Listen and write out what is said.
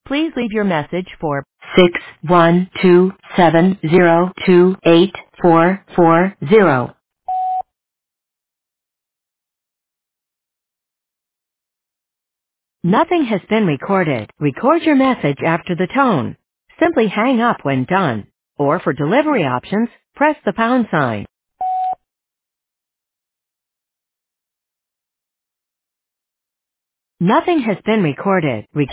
Please leave your message for 61270284440. Nothing has been recorded. Record your message after the tone. Simply hang up when done. Or for delivery options, press the pound sign. Nothing has been recorded.